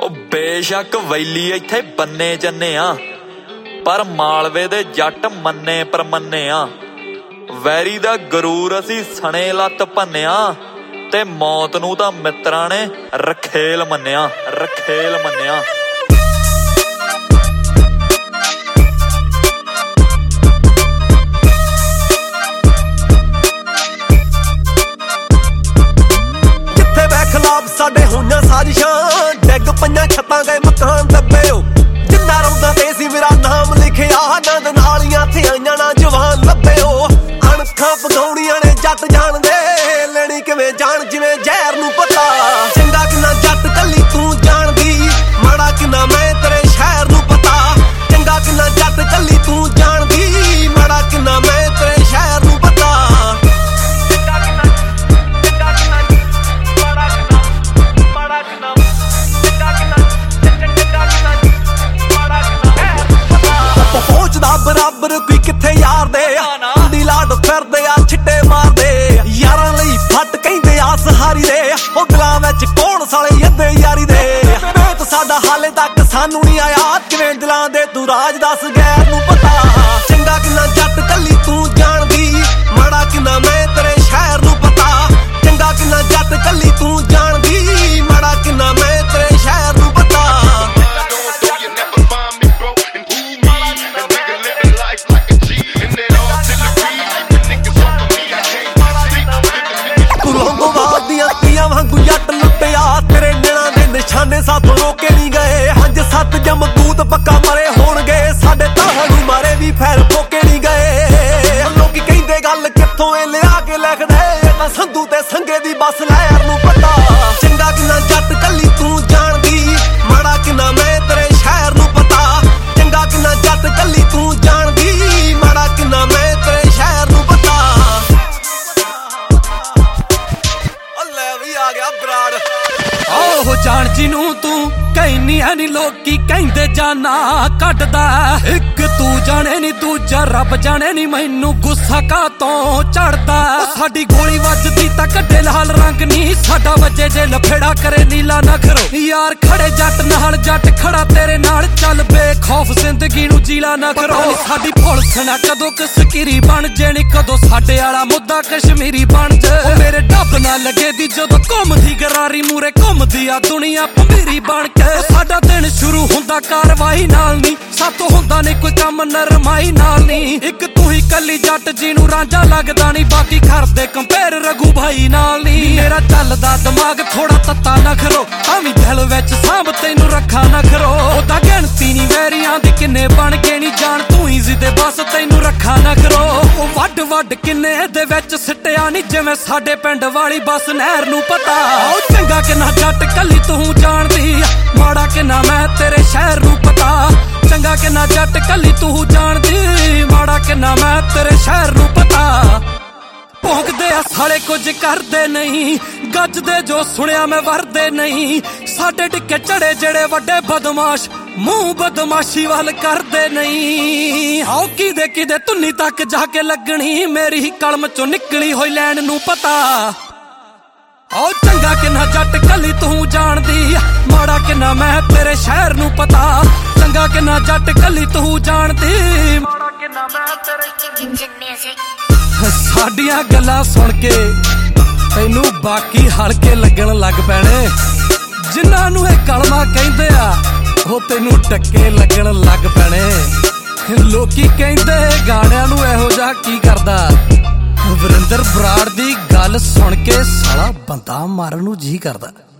बेशक वैली इत्थे बन्ने जन्ने आ, पर मालवे दे जट मन्ने परमन्ने आ। वैरी दा गरूर असी सने लत्त भन्निया, ते मौत नूं तां मित्रां ने रखेल मन्निया, रखेल मन्निया। साडे होइयां साजिशां डिग पईयां छत्तां गए मकान दब्बे जिन्ना रौंदा ते सी मेरा नाम लिखिया नंद नालियां थे आईयां ना जवान लब्बे अणखां पगाउणियां ने जट जान दे लेनी किवें जान जिवें जहर नूं पता। चंगा किन्ना जट कल्ली तू जानदी, माड़ा किन्ना मैं तेरे शहर नूं पता। चंगा किन्ना जट कल्ली तू जानदी, माड़ा किन्ना मैं तेरे शहर नूं पता। बराबर कोई किथे यार दे दी लाड फिरदे आ छिट्टे मारदे यारां लई फट कहिंदे आ सहारी दे ओ दिलां विच कौन साले अद्धे यारी दे। बेत साडा हाले तक सानू नहीं आया किवें दिलां दे तू राज दस गैर नूं पता। चंगा किन्ना जट कल्ली तू जानदी, माड़ा किन्ना मैं तेरे शहर नूं पता। चंगा किन्ना जट कल्ली तू जानदी, माड़ा किन्ना मैं तेरे शहर नूं पता। वांगू जट लुटिया तेरे नैना दे निशाने साथों रोके नहीं गए। हंज सत जमकूत पक्का मरे होणगे, साडे ताहड़ू मारे भी फैर फोके नहीं गए। लोकी कहिंदे गल कित्थों ए लिया के लिखदे, तां संधू ते संगे दी बस लहर नूं पता। चंगा किन्ना जट कल्ली तू जानदी, माड़ा किन्ना मैं तेरे शहर नूं पता। चंगा किन्ना जट कल्ली तू जानदी, माड़ा किन्ना मैं तेरे शहर नूं पता। आहो जान जिनू तू कहनिया नी लोकी कहंदे जाना कटदा। एक तू जाने नी दूजा रब जाने नी मैनू गुस्सा कातों चढ़दा। साडी गोली वजदी तां कड्डे लाल रंग नी, साडा वजे जे लफेड़ा करे नीला नखरो। यार खड़े जट नाल जट खड़ा तेरे नाल चल बेखौफ जिंदगी नू जीला ना करो। साडी पुलिस ना कदों कसकीरी बन जेनी, कदों साडे आला मुद्दा कश्मीरी बन जे। मेरे डब ना लगे दी जदों घुमदी गरारी मूरे घुमदी आ दुनिया भंबीरी बन के। साडा दिन शुरू हुंदा कारवाई नाल नी, सातों हुंदा नी कोई कम नरमाई नाल नी। एक तू ही कल्ली जट जिनू रांझा लगदा नी, बाकी करदे कंपेयर रघु भाई नाल नी। मेरा चलदा दिमाग थोड़ा तत्ता ना खरो, आवी दिल विच सांभ तैनू रखा ना खरो। ओदा गिणती नी वैरियां दी किन्ने बन के नी जान तू ही जिदे बस तैनू रखा ना करो। वड वड किन्ने दे विच सिटिया नी जिवें साडे पिंड वाली बस नहर नूं पता। चंगा किन्ना जट कल्ली तू जानदी, माड़ा किन्ना मैं तेरे शहर नूं पता। चंगा किन्ना जट कल्ली तू जानदी, माड़ा किन्ना मैं तेरे शहर नूं पता। भौंकदे आ साले कुछ करदे नहीं, गजदे जो सुनिया मैं वरदे नहीं। साडे टिक्के चढ़े जेड़े वड्डे बदमाश मुंह बदमाशी वाल करदे नहीं। आओ किदे धुन्नी तक जाके लगनी, मेरी ही कलम चों निकली होई लैन नूं पता। आओ चंगा किन्ना जट कल्ली तू जानदी, माड़ा किन्ना मैं तेरे शहर नूं पता। चंगा किन्ना जट कल्ली तू जानदी, माड़ा किन्ना मैं तेरे। साडियां गल्लां सुन के तैनू बाकी हल्के लगन लग पैणे, जिन्हां नूं इह कलमा कहिंदे आ ओ तैनू टक्के लगन लग पैणे। लोकी कहिंदे गाणियां नूं इहो जिहा की करदा, वरिंदर बराड़ दी गल सुन के साला बंदा मारन नूं जी करदा।